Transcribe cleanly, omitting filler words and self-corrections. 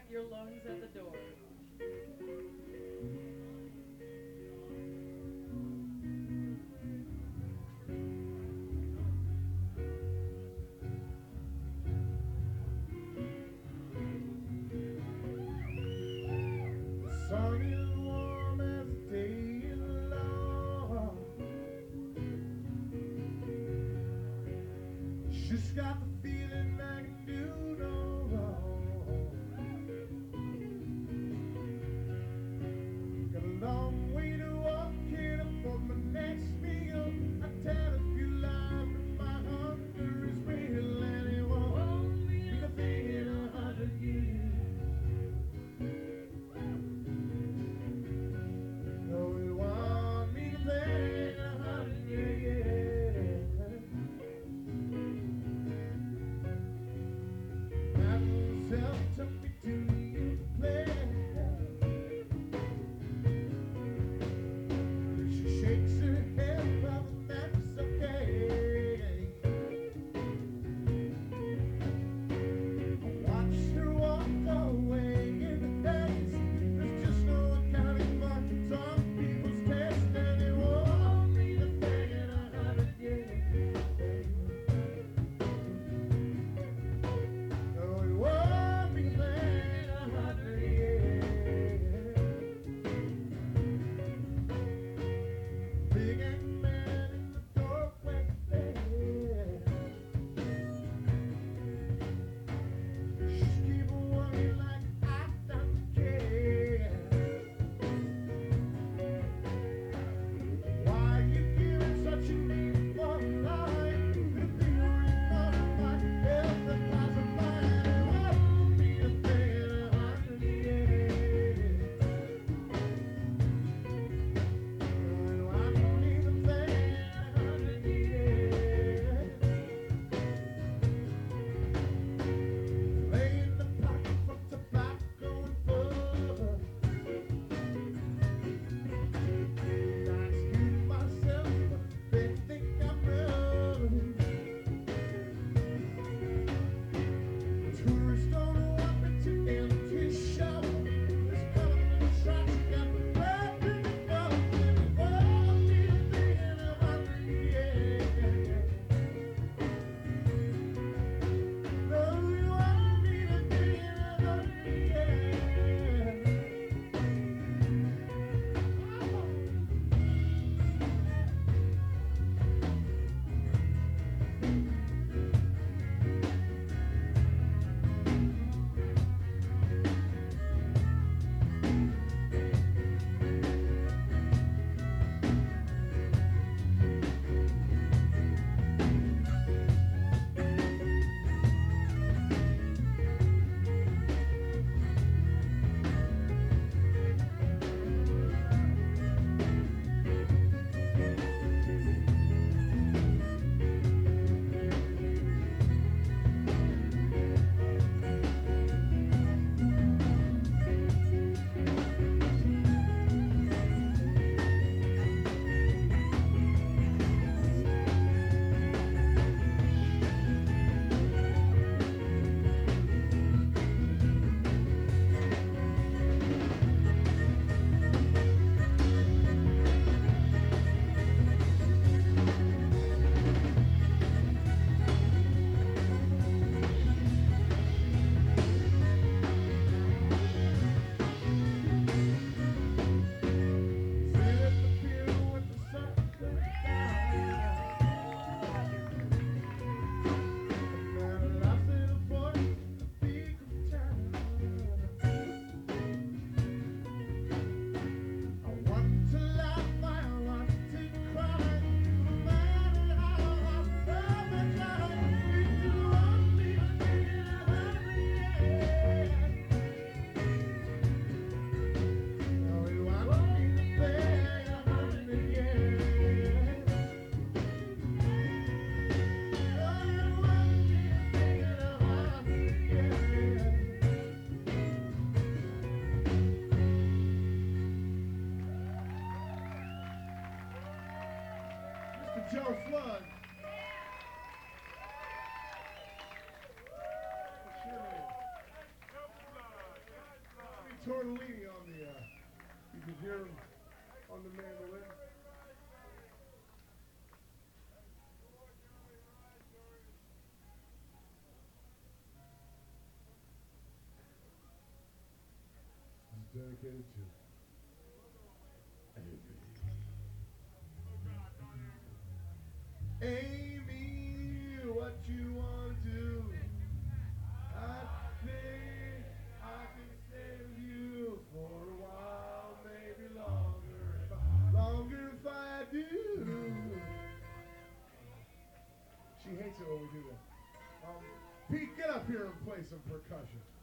your lungs at the door. Sun is warm as the day is long. Just got the feeling I can do no wrong. Tortellini on the, you can hear him on the mandolin. This is dedicated to Amy, what you want to do? I think I can stay with you for a while, maybe longer if I do. She hates it when we do that. Pete, get up here and play some percussion.